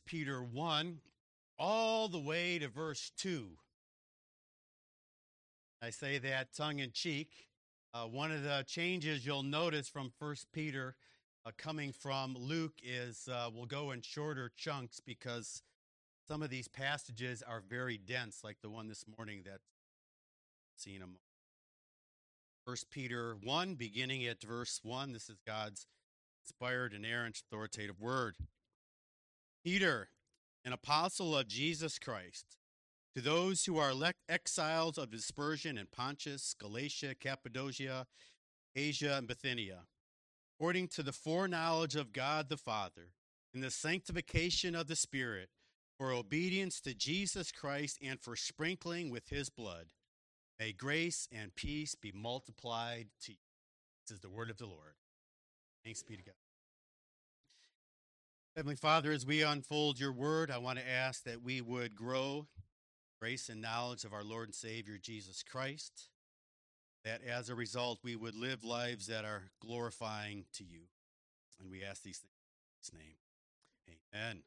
Peter 1 all the way to verse 2. I say that tongue-in-cheek. One of the changes you'll notice from 1 Peter coming from Luke is we'll go in shorter chunks because some of these passages are very dense, like the one this morning that seen a moment. 1 Peter 1, beginning at verse 1, this is God's inspired, inerrant, authoritative word. Peter, an apostle of Jesus Christ, to those who are exiles of dispersion in Pontus, Galatia, Cappadocia, Asia, and Bithynia, according to the foreknowledge of God the Father, in the sanctification of the Spirit, for obedience to Jesus Christ and for sprinkling with his blood, may grace and peace be multiplied to you. This is the word of the Lord. Thanks be to God. Heavenly Father, as we unfold your word, I want to ask that we would grow grace and knowledge of our Lord and Savior, Jesus Christ, that as a result, we would live lives that are glorifying to you. And we ask these things in his name. Amen.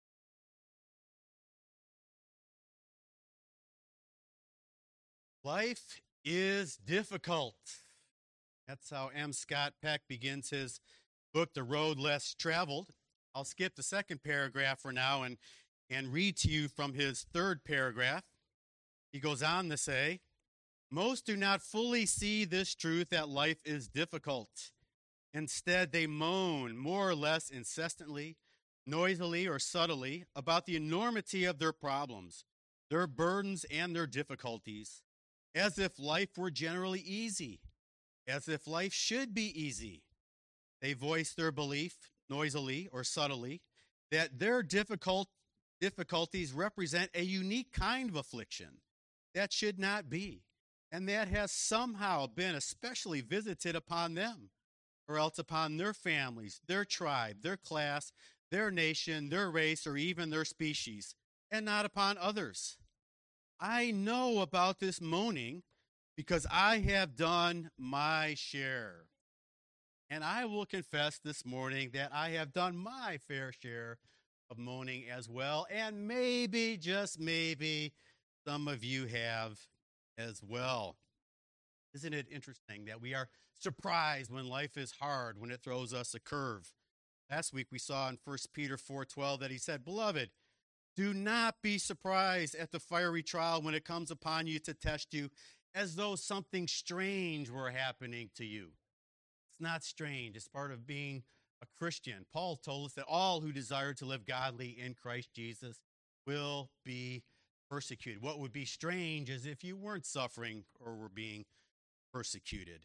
Life is difficult. That's how M. Scott Peck begins his book, The Road Less Traveled. I'll skip the second paragraph for now and read to you from his third paragraph. He goes on to say, most do not fully see this truth that life is difficult. Instead, they moan more or less incessantly, noisily, or subtly about the enormity of their problems, their burdens, and their difficulties, as if life were generally easy, as if life should be easy. They voice their belief, noisily or subtly, that their difficulties represent a unique kind of affliction that should not be, and that has somehow been especially visited upon them, or else upon their families, their tribe, their class, their nation, their race, or even their species, and not upon others. I know about this moaning because I have done my share. And I will confess this morning that I have done my fair share of moaning as well. And maybe, just maybe, some of you have as well. Isn't it interesting that we are surprised when life is hard, when it throws us a curve? Last week we saw in 1 Peter 4:12 that he said, Beloved, do not be surprised at the fiery trial when it comes upon you to test you, as though something strange were happening to you. It's not strange. It's part of being a Christian. Paul told us that all who desire to live godly in Christ Jesus will be persecuted. What would be strange is if you weren't suffering or were being persecuted.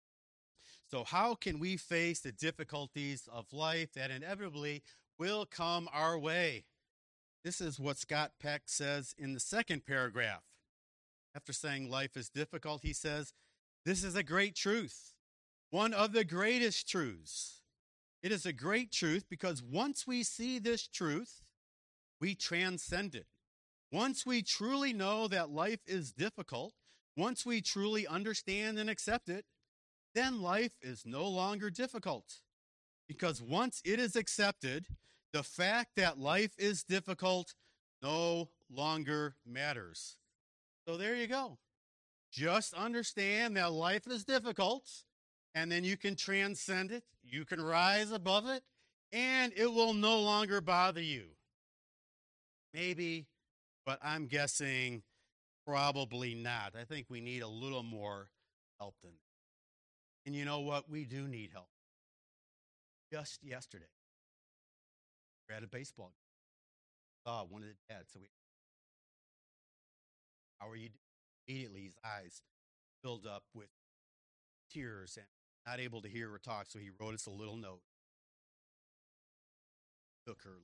So how can we face the difficulties of life that inevitably will come our way? This is what Scott Peck says in the second paragraph. After saying life is difficult, he says, this is a great truth, one of the greatest truths. It is a great truth because once we see this truth, we transcend it. Once we truly know that life is difficult, once we truly understand and accept it, then life is no longer difficult. Because once it is accepted, the fact that life is difficult no longer matters. So there you go. Just understand that life is difficult, and then you can transcend it, you can rise above it, and it will no longer bother you. Maybe, but I'm guessing probably not. I think we need a little more help than that. And you know what? We do need help. Just yesterday, we're at a baseball game. Saw one of the dads. So how are you doing? Immediately, his eyes filled up with tears and not able to hear or talk. So he wrote us a little note. Took her.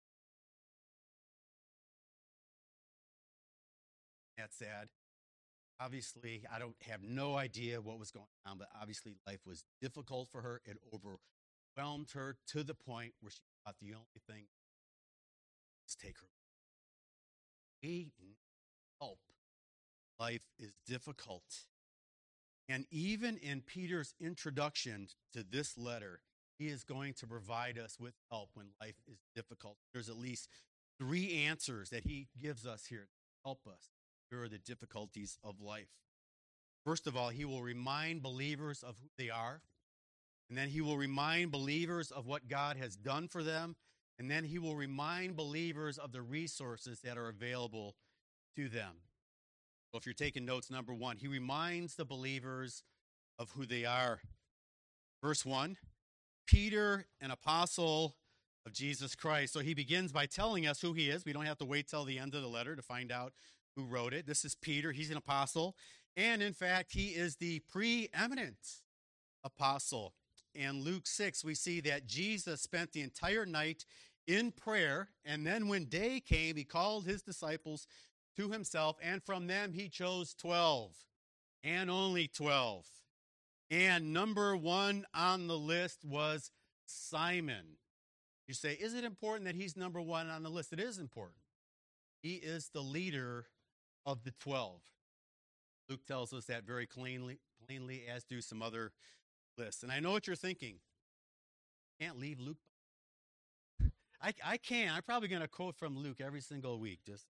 That's sad. Obviously, I don't have no idea what was going on, but obviously life was difficult for her. It overwhelmed her to the point where she thought the only thing was take her. We need help. Life is difficult. And even in Peter's introduction to this letter, he is going to provide us with help when life is difficult. There's at least three answers that he gives us here to help us endure the difficulties of life. First of all, he will remind believers of who they are. And then he will remind believers of what God has done for them. And then he will remind believers of the resources that are available to them. So if you're taking notes, number one, he reminds the believers of who they are. Verse 1, Peter, an apostle of Jesus Christ. So he begins by telling us who he is. We don't have to wait till the end of the letter to find out who wrote it. This is Peter. He's an apostle. And in fact, he is the preeminent apostle. In Luke 6, we see that Jesus spent the entire night in prayer. And then when day came, he called his disciples to himself. And from them, he chose 12 and only 12. And number one on the list was Simon. You say, is it important that he's number one on the list? It is important. He is the leader of the 12. Luke tells us that very plainly, as do some other lists. And I know what you're thinking. Can't leave Luke. I can. I'm probably going to quote from Luke every single week,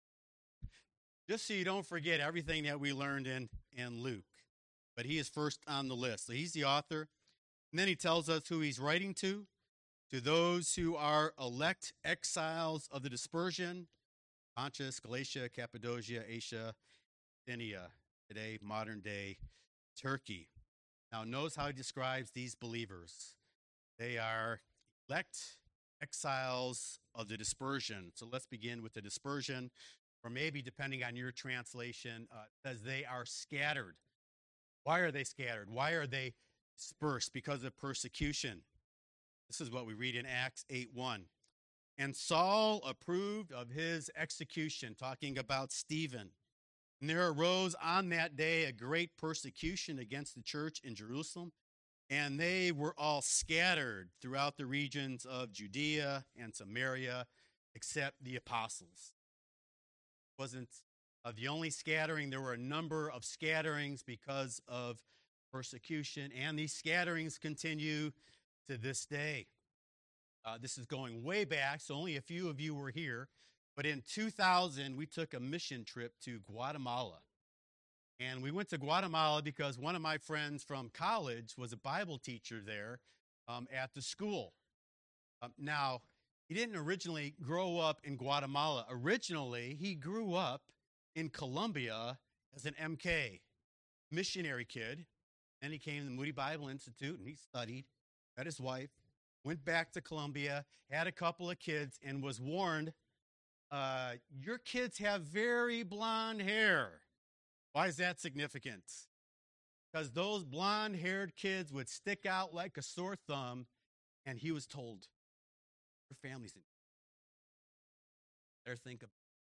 just so you don't forget everything that we learned in Luke. But he is first on the list. So he's the author. And then he tells us who he's writing to those who are elect exiles of the dispersion, Pontus, Galatia, Cappadocia, Asia, Bithynia, today modern-day Turkey. Now, notice how he describes these believers. They are elect exiles of the dispersion. So let's begin with the dispersion, or maybe depending on your translation, says they are scattered. Why are they scattered? Why are they dispersed? Because of persecution. This is what we read in Acts 8:1. And Saul approved of his execution, talking about Stephen. And there arose on that day a great persecution against the church in Jerusalem, and they were all scattered throughout the regions of Judea and Samaria, except the apostles. It wasn't the only scattering. There were a number of scatterings because of persecution, and these scatterings continue to this day. This is going way back, so only a few of you were here. But in 2000, we took a mission trip to Guatemala. And we went to Guatemala because one of my friends from college was a Bible teacher there at the school. Now, he didn't originally grow up in Guatemala. Originally, he grew up in Colombia as an MK, missionary kid. Then he came to the Moody Bible Institute, and he studied, met his wife, went back to Colombia, had a couple of kids, and was warned, your kids have very blonde hair. Why is that significant? Because those blonde-haired kids would stick out like a sore thumb, and he was told, your family's in. Better think about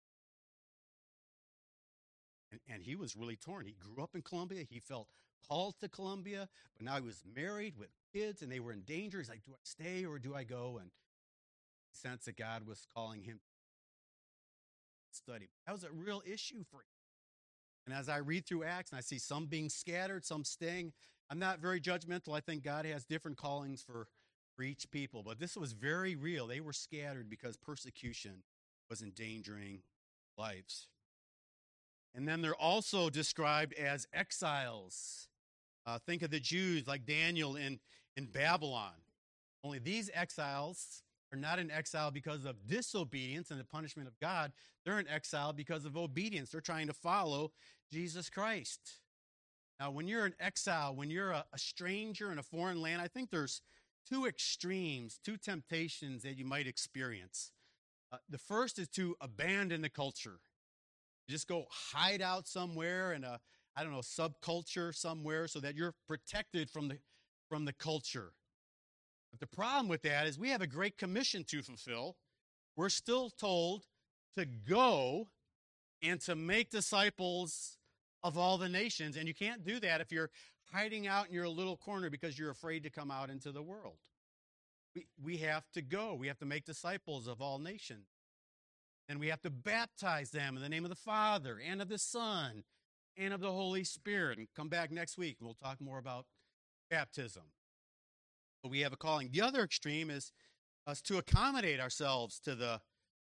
it. And he was really torn. He grew up in Colombia. He felt called to Colombia, but now he was married with kids, and they were in danger. He's like, do I stay or do I go? And he sensed that God was calling him to study. That was a real issue for him. And as I read through Acts and I see some being scattered, some staying, I'm not very judgmental. I think God has different callings for each people. But this was very real. They were scattered because persecution was endangering lives. And then they're also described as exiles. Think of the Jews like Daniel in Babylon. Only these exiles are not in exile because of disobedience and the punishment of God. They're in exile because of obedience. They're trying to follow Jesus Christ. Now, when you're in exile, when you're a stranger in a foreign land, I think there's two extremes, two temptations that you might experience. The first is to abandon the culture. You just go hide out somewhere in a, subculture somewhere so that you're protected from the culture. But the problem with that is we have a great commission to fulfill. We're still told to go and to make disciples of all the nations. And you can't do that if you're hiding out in your little corner because you're afraid to come out into the world. We have to go. We have to make disciples of all nations. And we have to baptize them in the name of the Father and of the Son and of the Holy Spirit. And come back next week. We'll talk more about baptism. But we have a calling. The other extreme is us to accommodate ourselves to the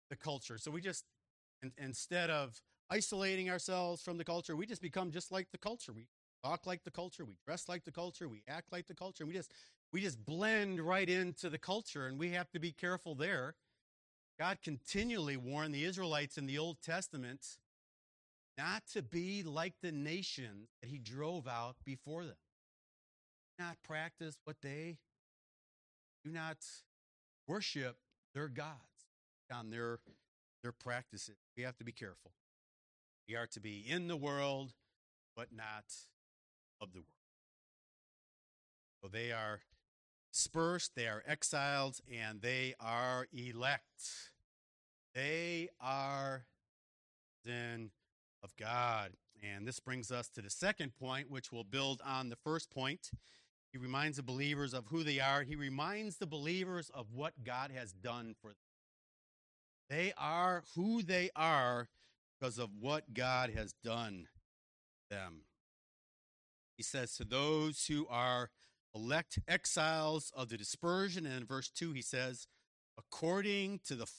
the culture. So we just, instead of isolating ourselves from the culture, we just become just like the culture. We talk like the culture, we dress like the culture, we act like the culture, and we just blend right into the culture, and we have to be careful there. God continually warned the Israelites in the Old Testament not to be like the nations that he drove out before them. Not practice what they do, not worship their gods on their practices. We have to be careful. We are to be in the world, but not of the world. So they are dispersed, they are exiled, and they are elect. They are in of God. And this brings us to the second point, which will build on the first point. He reminds the believers of who they are. He reminds the believers of what God has done for them. They are who they are because of what God has done for them. He says to those who are elect exiles of the dispersion, and in verse 2 he says, according to the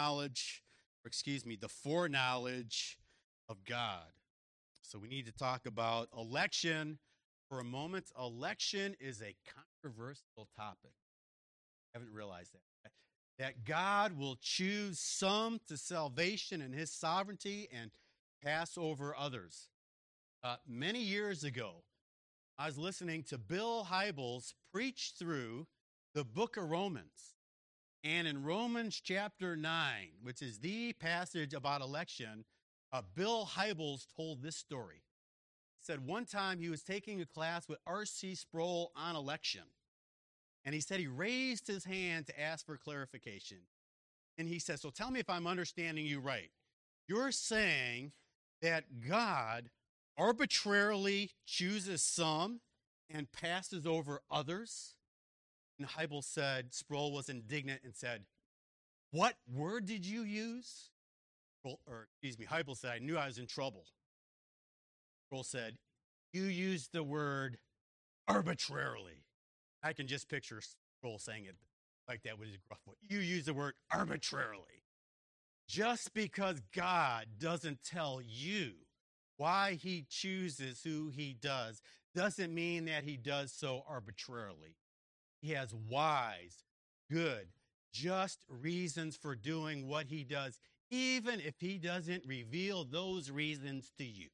the foreknowledge of God. So we need to talk about election for a moment. Election is a controversial topic. I haven't realized that God will choose some to salvation in his sovereignty and pass over others. Many years ago, I was listening to Bill Hybels preach through the book of Romans. And in Romans chapter 9, which is the passage about election, Bill Hybels told this story. He said one time he was taking a class with R.C. Sproul on election. And he said he raised his hand to ask for clarification. And he said, so tell me if I'm understanding you right. You're saying that God arbitrarily chooses some and passes over others? And Hybels said, Sproul was indignant and said, what word did you use? Hybels said, I knew I was in trouble. Sproul said, you used the word arbitrarily. I can just picture Sproul saying it like that with his gruff voice. You use the word arbitrarily. Just because God doesn't tell you why he chooses who he does doesn't mean that he does so arbitrarily. He has wise, good, just reasons for doing what he does, even if he doesn't reveal those reasons to you.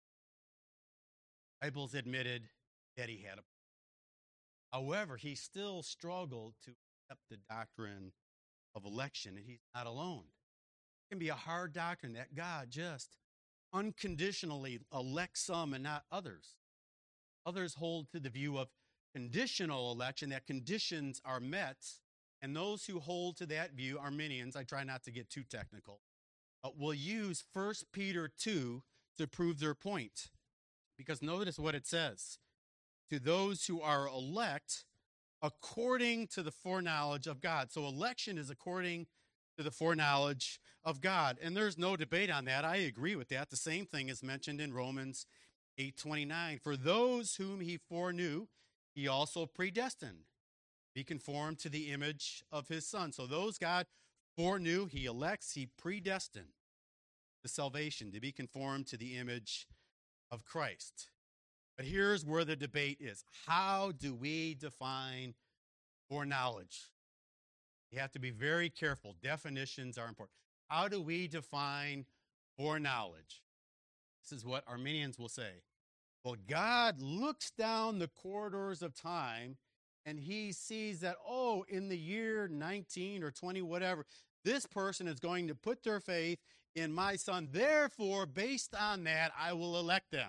Hybels admitted that he had a problem. However, he still struggled to accept the doctrine of election, and he's not alone. It can be a hard doctrine that God just unconditionally elects some and not others. Others hold to the view of conditional election, that conditions are met, and those who hold to that view, Arminians, I try not to get too technical, will use 1 Peter 2 to prove their point. Because notice what it says. To those who are elect according to the foreknowledge of God. So election is according to the foreknowledge of God. And there's no debate on that. I agree with that. The same thing is mentioned in Romans 8:29. For those whom he foreknew, he also predestined, be conformed to the image of his Son. So those God foreknew, he elects, he predestined the salvation to be conformed to the image of Christ. But here's where the debate is. How do we define foreknowledge? You have to be very careful. Definitions are important. How do we define foreknowledge? This is what Arminians will say. Well, God looks down the corridors of time and he sees that, in the year 19 or 20, whatever, this person is going to put their faith in my Son. Therefore, based on that, I will elect them.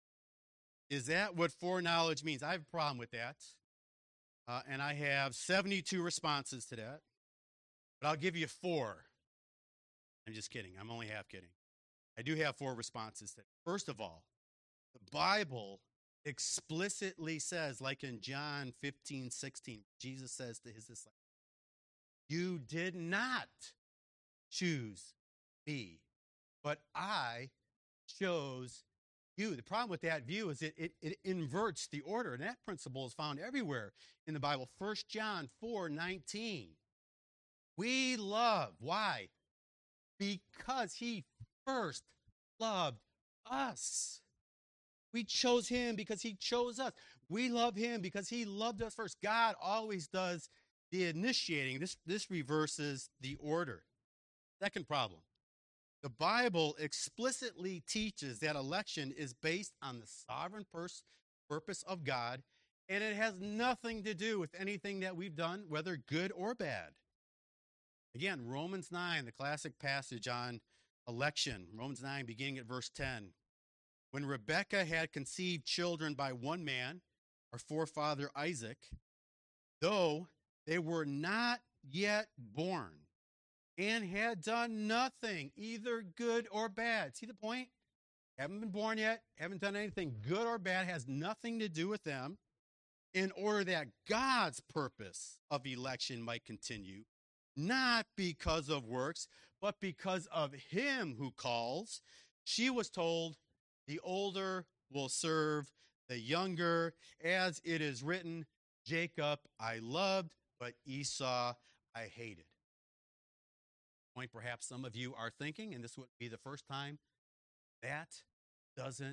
Is that what foreknowledge means? I have a problem with that. And I have 72 responses to that. But I'll give you 4. I'm just kidding. I'm only half kidding. I do have 4 responses to that. First of all, the Bible explicitly says, like in John 15:16, Jesus says to his disciples, you did not choose me, but I chose you. The problem with that view is it inverts the order, and that principle is found everywhere in the Bible. 1 John 4:19. We love. Why? because he first loved us. We chose him because he chose us. We love him because he loved us first. God always does the initiating. This reverses the order. Second problem. The Bible explicitly teaches that election is based on the sovereign purpose of God, and it has nothing to do with anything that we've done, whether good or bad. Again, Romans 9, the classic passage on election. Romans 9, beginning at verse 10. When Rebekah had conceived children by one man, our forefather Isaac, though they were not yet born and had done nothing, either good or bad. See the point? Haven't been born yet, haven't done anything good or bad, has nothing to do with them, in order that God's purpose of election might continue, not because of works, but because of him who calls. She was told, the older will serve the younger, as it is written, Jacob I loved, but Esau I hated. Point perhaps some of you are thinking, and this would be the first time, that doesn't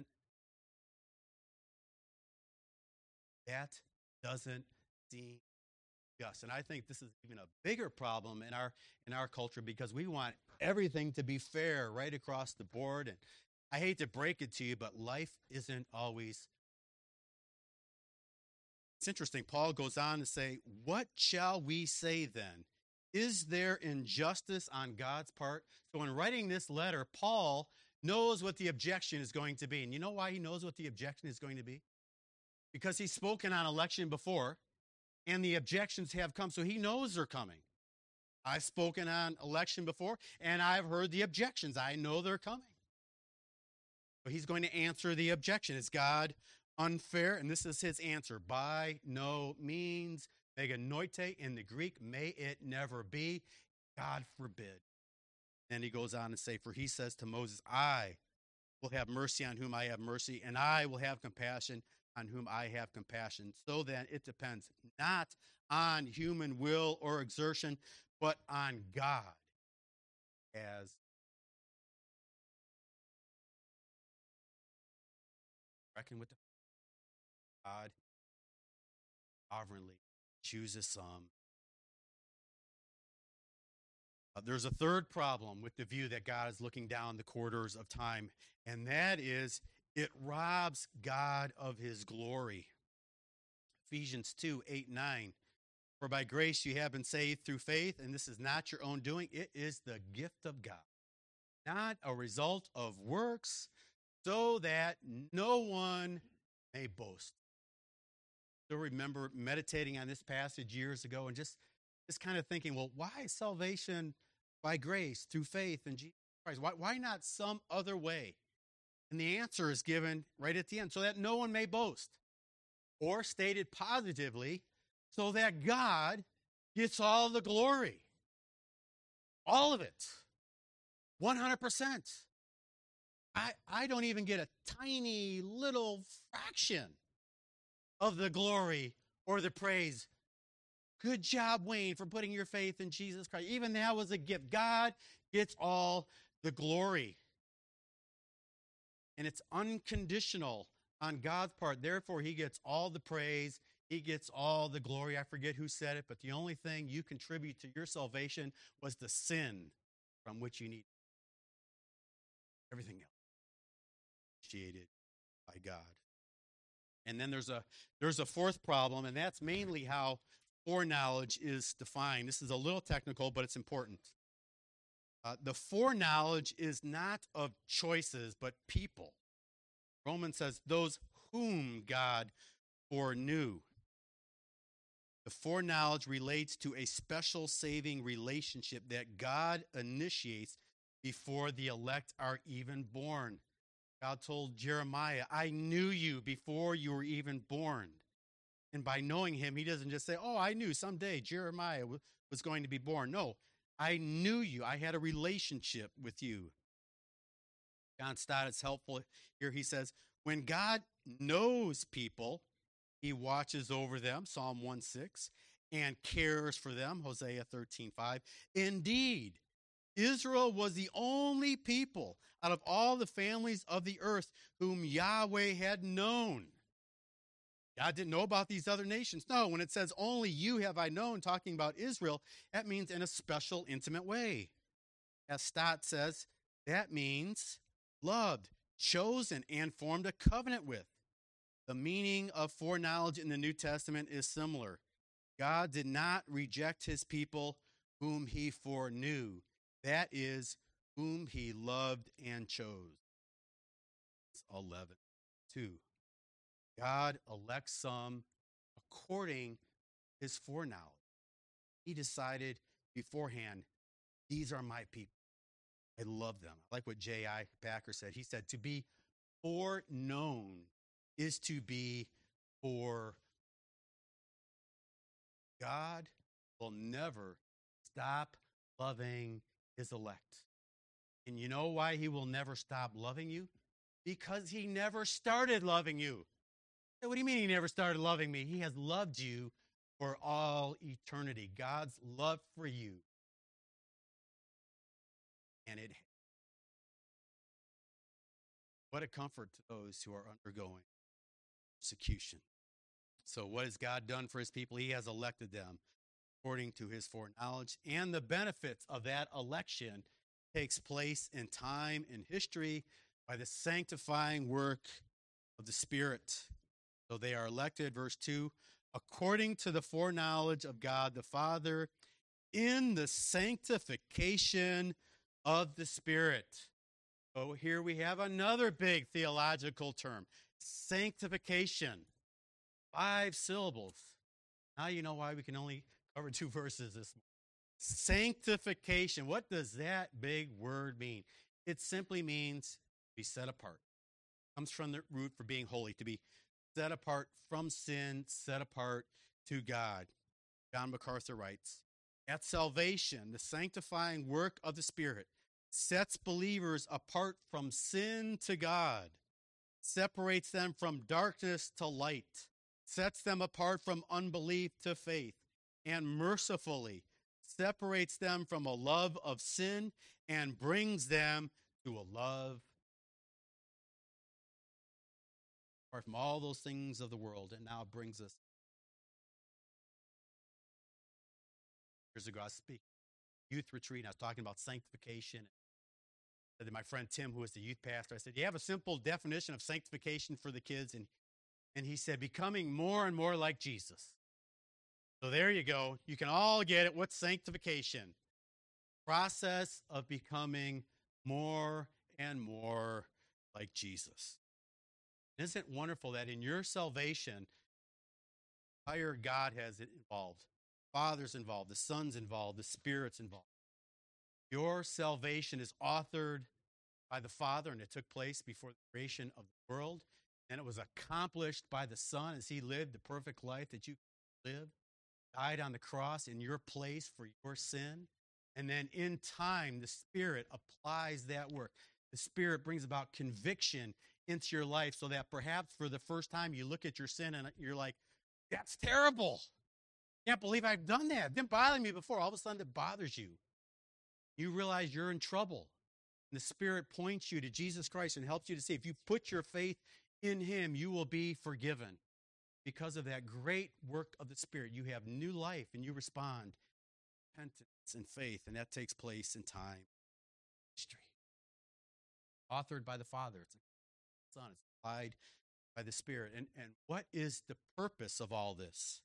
seem just. And I think this is even a bigger problem in our culture, because we want everything to be fair right across the board. And I hate to break it to you, but life isn't always. It's interesting. Paul goes on to say, what shall we say then? Is there injustice on God's part? So in writing this letter, Paul knows what the objection is going to be. And you know why he knows what the objection is going to be? Because he's spoken on election before, and the objections have come. So he knows they're coming. I've spoken on election before, and I've heard the objections. I know they're coming. So he's going to answer the objection. Is God unfair? And this is his answer. By no means. Meganoite in the Greek, may it never be. God forbid. And he goes on to say, for he says to Moses, I will have mercy on whom I have mercy, and I will have compassion on whom I have compassion. So then it depends not on human will or exertion, but on God as reckon with the God sovereignly chooses some. There's a third problem with the view that God is looking down the corridors of time, and that is it robs God of his glory. Ephesians 2, 8, 9. For by grace you have been saved through faith, and this is not your own doing. It is the gift of God, not a result of works, so that no one may boast. Still remember meditating on this passage years ago and just kind of thinking, well, why salvation by grace through faith in Jesus Christ? Why not some other way? And the answer is given right at the end, so that no one may boast. Or stated positively, so that God gets all the glory. All of it. 100%. I don't even get a tiny little fraction of the glory or the praise. Good job, Wayne, for putting your faith in Jesus Christ. Even that was a gift. God gets all the glory. And it's unconditional on God's part. Therefore, he gets all the praise. He gets all the glory. I forget who said it, but the only thing you contribute to your salvation was the sin from which you need everything else initiated by God. And then there's a fourth problem, and that's mainly how foreknowledge is defined. This is a little technical, but it's important. The foreknowledge is not of choices, but people. Romans says, those whom God foreknew. The foreknowledge relates to a special saving relationship that God initiates before the elect are even born. God told Jeremiah, I knew you before you were even born. And by knowing him, he doesn't just say, oh, I knew someday Jeremiah was going to be born. No, I knew you. I had a relationship with you. John Stott is helpful here. He says, when God knows people, he watches over them, Psalm 1:6, and cares for them, Hosea 13:5. Indeed, Israel was the only people out of all the families of the earth whom Yahweh had known. God didn't know about these other nations. No, when it says only you have I known, talking about Israel, that means in a special, intimate way. As Stott says, that means loved, chosen, and formed a covenant with. The meaning of foreknowledge in the New Testament is similar. God did not reject his people whom he foreknew. That is, whom he loved and chose. 11:2. God elects some according to his foreknowledge. He decided beforehand, these are my people. I love them. I like what J.I. Packer said. He said, to be foreknown is to be for. God will never stop loving his elect. And you know why he will never stop loving you? Because he never started loving you. What do you mean he never started loving me? He has loved you for all eternity. God's love for you. And what a comfort to those who are undergoing persecution. So what has God done for his people? He has elected them according to his foreknowledge. And the benefits of that election takes place in time and history by the sanctifying work of the Spirit. So they are elected, verse 2, according to the foreknowledge of God the Father in the sanctification of the Spirit. So here we have another big theological term, sanctification. 5 syllables. Now you know why we can only cover 2 verses this morning. Sanctification. What does that big word mean? It simply means to be set apart. It comes from the root for being holy, to be set apart from sin, set apart to God. John MacArthur writes, at salvation, the sanctifying work of the Spirit sets believers apart from sin to God, separates them from darkness to light, sets them apart from unbelief to faith, and mercifully separates them from a love of sin and brings them to a love apart from all those things of the world, and now brings us. Years ago, I was speaking youth retreat, and I was talking about sanctification. And my friend Tim, who was the youth pastor, I said, "Do you have a simple definition of sanctification for the kids?" And he said, becoming more and more like Jesus. So there you go. You can all get it. What's sanctification? Process of becoming more and more like Jesus. Isn't it wonderful that in your salvation, the entire God has it involved? Father's involved, the Son's involved, the Spirit's involved. Your salvation is authored by the Father, and it took place before the creation of the world. And it was accomplished by the Son as he lived the perfect life that you live, died on the cross in your place for your sin. And then in time, the Spirit applies that work. The Spirit brings about conviction into your life so that perhaps for the first time you look at your sin and you're like, that's terrible. Can't believe I've done that. It didn't bother me before. All of a sudden it bothers you. You realize you're in trouble. And the Spirit points you to Jesus Christ and helps you to see if you put your faith in him, you will be forgiven. Because of that great work of the Spirit, you have new life and you respond repentance and faith, and that takes place in time, history. Authored by the Father, it's the Son, it's applied by the Spirit. And what is the purpose of all this?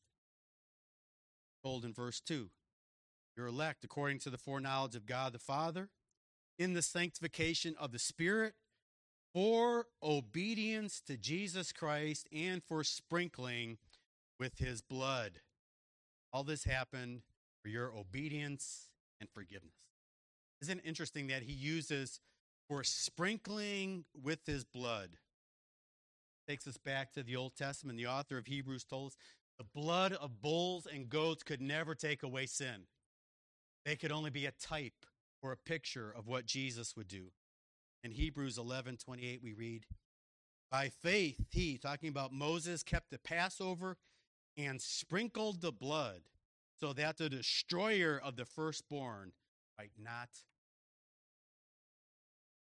Told in verse 2, you're elect according to the foreknowledge of God the Father in the sanctification of the Spirit for obedience to Jesus Christ and for sprinkling with his blood. All this happened for your obedience and forgiveness. Isn't it interesting that he uses for sprinkling with his blood? Takes us back to the Old Testament. The author of Hebrews told us the blood of bulls and goats could never take away sin. They could only be a type or a picture of what Jesus would do. In Hebrews 11:28, we read, by faith, he, talking about Moses, kept the Passover and sprinkled the blood so that the destroyer of the firstborn might not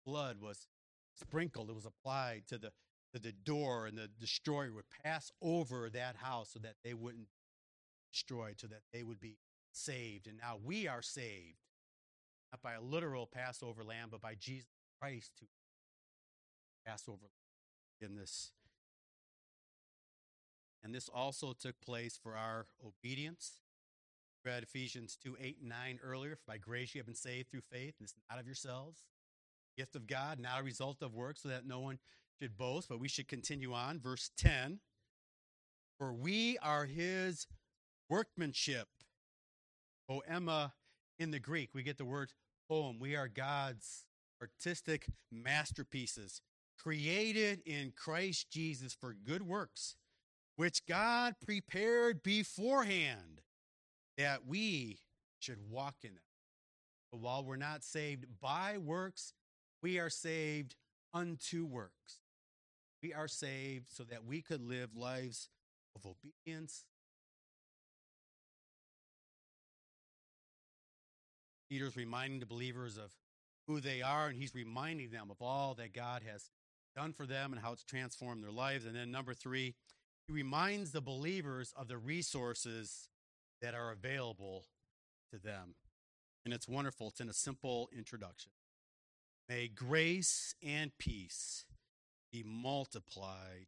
blood was sprinkled, it was applied to the door, and the destroyer would pass over that house so that they wouldn't be destroyed, so that they would be saved. And now we are saved, not by a literal Passover lamb, but by Jesus Christ, who Passover in this. And this also took place for our obedience. We read Ephesians 2:8 and 9 earlier. For by grace you have been saved through faith, and it's not of yourselves, gift of God, not a result of works, so that no one should boast. But we should continue on. Verse 10. For we are his workmanship. Poema in the Greek. We get the word poem. We are God's artistic masterpieces, created in Christ Jesus for good works, which God prepared beforehand that we should walk in them. But while we're not saved by works, we are saved unto works. We are saved so that we could live lives of obedience. Peter's reminding the believers of who they are, and he's reminding them of all that God has done for them and how it's transformed their lives. And then number 3, he reminds the believers of the resources that are available to them. And it's wonderful. It's in a simple introduction. May grace and peace be multiplied.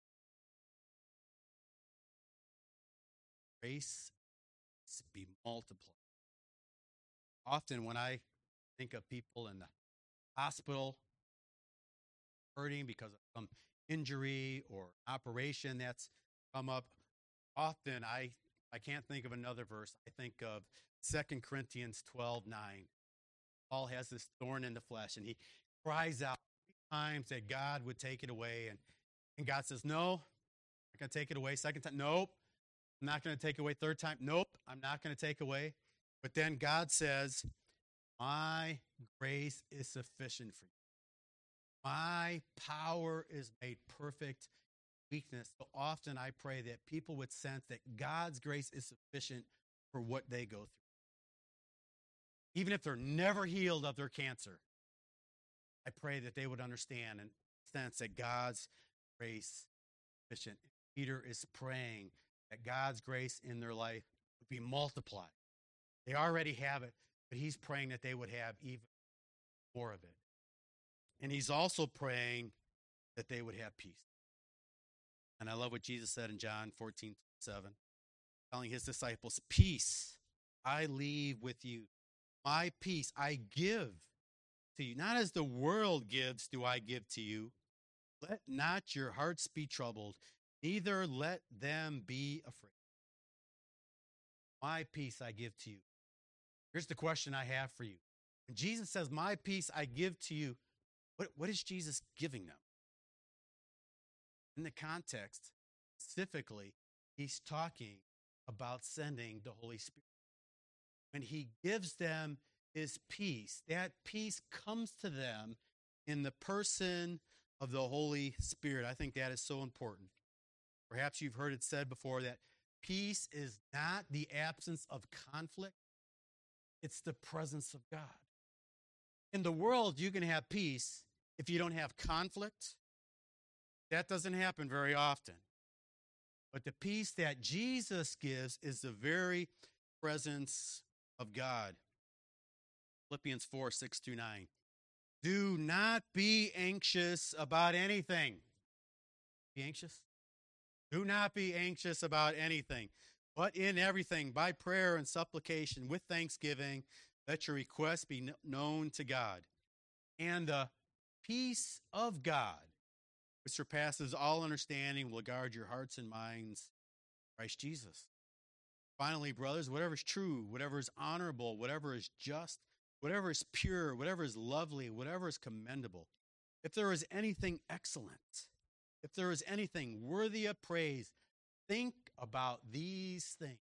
Grace be multiplied. Often when I think of people in the hospital hurting because of some injury or operation that's come up, often I can't think of another verse. I think of 2 Corinthians 12:9. Paul has this thorn in the flesh, and he cries out 3 times that God would take it away. And God says, no, I'm not going to take it away. Second time, nope, I'm not going to take it away. Third time, nope, I'm not going to take away. But then God says, my grace is sufficient for you. My power is made perfect in weakness. So often I pray that people would sense that God's grace is sufficient for what they go through. Even if they're never healed of their cancer, I pray that they would understand and sense that God's grace is sufficient. Peter is praying that God's grace in their life would be multiplied. They already have it, but he's praying that they would have even more of it. And he's also praying that they would have peace. And I love what Jesus said in John 14:7, telling his disciples, peace I leave with you. My peace I give to you. Not as the world gives do I give to you. Let not your hearts be troubled, neither let them be afraid. My peace I give to you. Here's the question I have for you. When Jesus says, my peace I give to you, what is Jesus giving them? In the context, specifically, he's talking about sending the Holy Spirit. When he gives them his peace, that peace comes to them in the person of the Holy Spirit. I think that is so important. Perhaps you've heard it said before that peace is not the absence of conflict. It's the presence of God. In the world, you can have peace if you don't have conflict. That doesn't happen very often. But the peace that Jesus gives is the very presence of God. Philippians 4:6-9. Do not be anxious about anything. Be anxious? Do not be anxious about anything, but in everything, by prayer and supplication, with thanksgiving, let your requests be known to God. And the peace of God, which surpasses all understanding, will guard your hearts and minds in Christ Jesus. Finally, brothers, whatever is true, whatever is honorable, whatever is just, whatever is pure, whatever is lovely, whatever is commendable, if there is anything excellent, if there is anything worthy of praise, think about these things.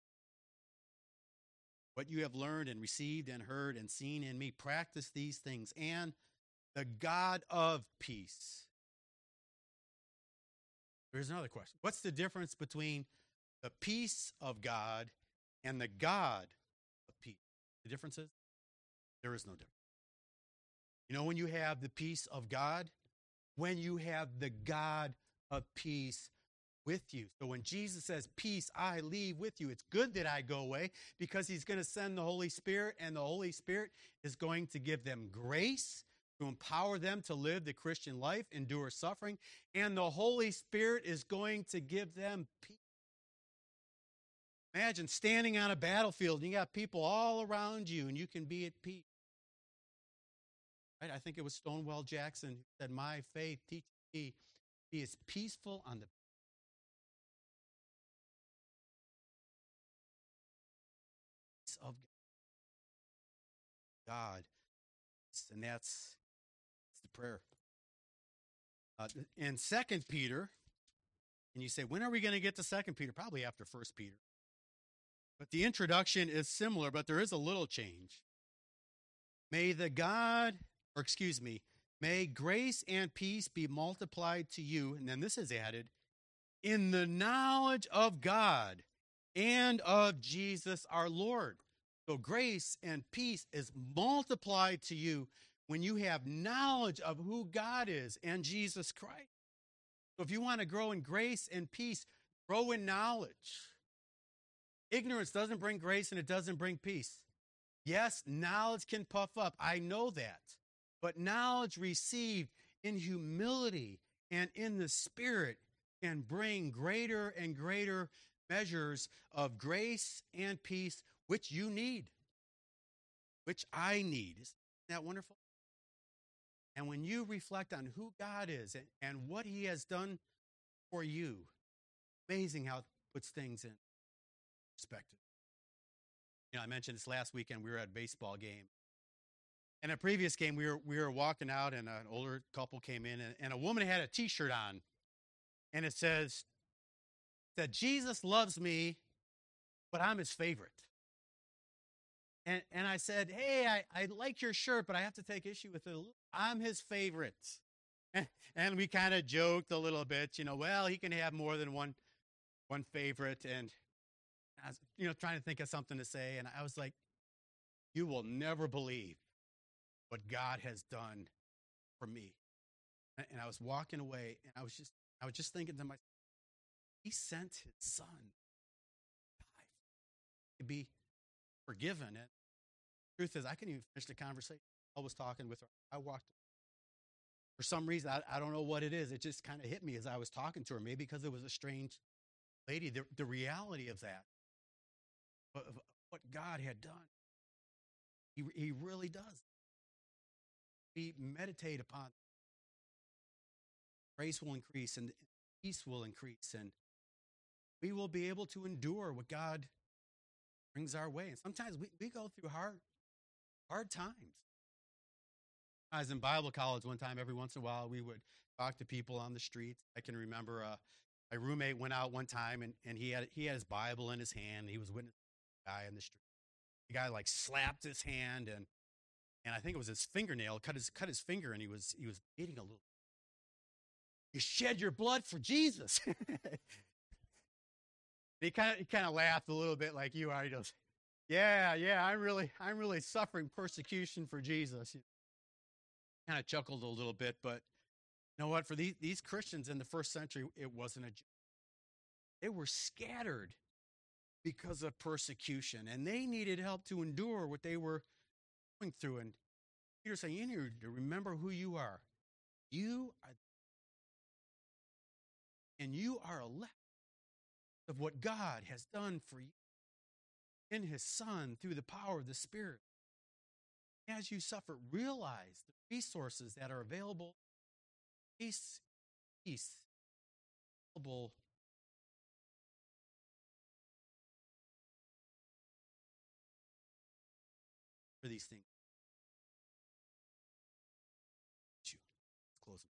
What you have learned and received and heard and seen in me, practice these things, and the God of peace. Here's another question. What's the difference between the peace of God and the God of peace? The difference is there is no difference. You know when you have the peace of God? When you have the God of peace with you. So when Jesus says, peace I leave with you, it's good that I go away because he's going to send the Holy Spirit, and the Holy Spirit is going to give them grace to empower them to live the Christian life, endure suffering, and the Holy Spirit is going to give them peace. Imagine standing on a battlefield and you got people all around you and you can be at peace. Right? I think it was Stonewall Jackson who said, my faith teaches me to be as peaceful on the peace of God. And that's the prayer. In 2 Peter, and you say, when are we going to get to 2 Peter? Probably after 1 Peter. But the introduction is similar, but there is a little change. May grace and peace be multiplied to you, and then this is added, in the knowledge of God and of Jesus our Lord. So grace and peace is multiplied to you when you have knowledge of who God is and Jesus Christ. So if you want to grow in grace and peace, grow in knowledge. Ignorance doesn't bring grace and it doesn't bring peace. Yes, knowledge can puff up. I know that. But knowledge received in humility and in the Spirit can bring greater and greater measures of grace and peace, which you need, which I need. Isn't that wonderful? And when you reflect on who God is and what he has done for you, amazing how it puts things in perspective. You know, I mentioned this last weekend. We were at a baseball game. And a previous game, we were walking out, and an older couple came in, and a woman had a T-shirt on, and it said, Jesus loves me, but I'm his favorite. And I said, hey, I like your shirt, but I have to take issue with it. I'm his favorite. And we kind of joked a little bit, well, he can have more than one favorite. And I was, trying to think of something to say. And I was like, you will never believe what God has done for me. And I was walking away, and I was just thinking to myself, he sent his son to be forgiven. And the truth is, I couldn't even finish the conversation. I was talking with her. I walked. For some reason, I don't know what it is. It just kind of hit me as I was talking to her. Maybe because it was a strange lady. The reality of that, of what God had done, He really does. We meditate upon it. Grace will increase and peace will increase, and we will be able to endure what God brings our way. And sometimes we go through hard times. I was in Bible college one time. Every once in a while, we would talk to people on the streets. I can remember my roommate went out one time, and he had his Bible in his hand. He was witnessing a guy in the street. The guy slapped his hand, and I think it was his fingernail cut his finger, and he was bleeding a little. You shed your blood for Jesus. He kind of laughed a little bit like you are. He goes, yeah, I'm really suffering persecution for Jesus. Kind of chuckled a little bit, but you know what? For these Christians in the first century, it wasn't a joke. They were scattered because of persecution, and they needed help to endure what they were going through. And Peter's saying, you need to remember who you are. You are elect of what God has done for you in his Son through the power of the Spirit. As you suffer, realize the resources that are available. Peace available for these things. Close.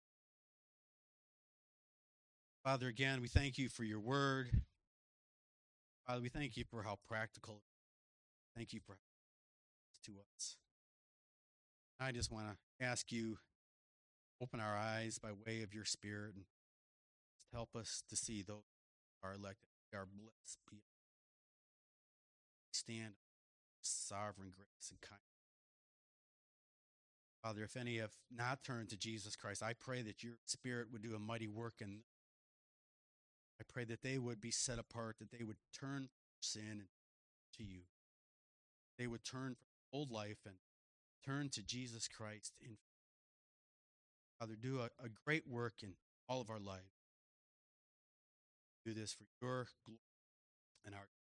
Father, again, we thank you for your word. Father, we thank you for how practical. Thank you for to us. I just want to ask you, open our eyes by way of your Spirit and help us to see those who are elected. We are blessed. Stand sovereign grace and kindness. Father, if any have not turned to Jesus Christ, I pray that your Spirit would do a mighty work, and I pray that they would be set apart, that they would turn from sin to you. They would turn from old life and turn to Jesus Christ. And Father, do a great work in all of our lives. Do this for your glory and our